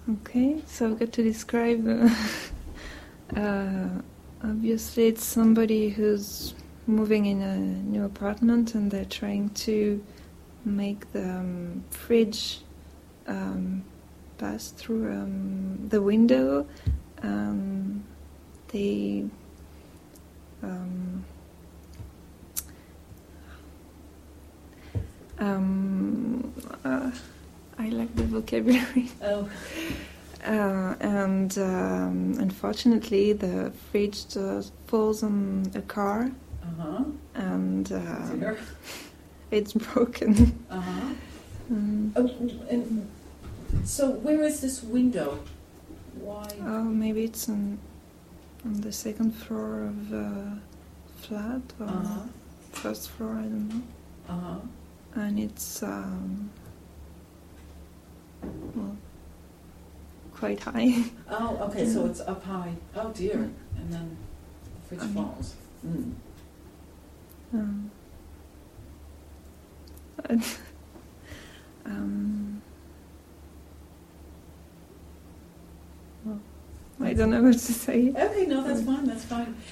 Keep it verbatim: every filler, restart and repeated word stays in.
Okay, so I've got to describe. Uh, uh, obviously, it's somebody who's moving in a new apartment and they're trying to make the um, fridge um, pass through um, the window. Um, they um, um, uh, I lack the vocabulary. Oh. Uh, and um, unfortunately, the fridge just falls on a car, Uh-huh. and uh, Dear. it's broken. Uh-huh. Um, Oh, and so where is this window? Why? oh, maybe it's on, on the second floor of the flat, or Uh-huh. first floor, I don't know. Uh-huh. And it's um, well, quite high. Oh, okay, so Yeah. it's up high. Oh dear. And then the fridge Um, falls. Mm. Um, um, well, I don't know what to say. Okay, no, that's fine, that's fine.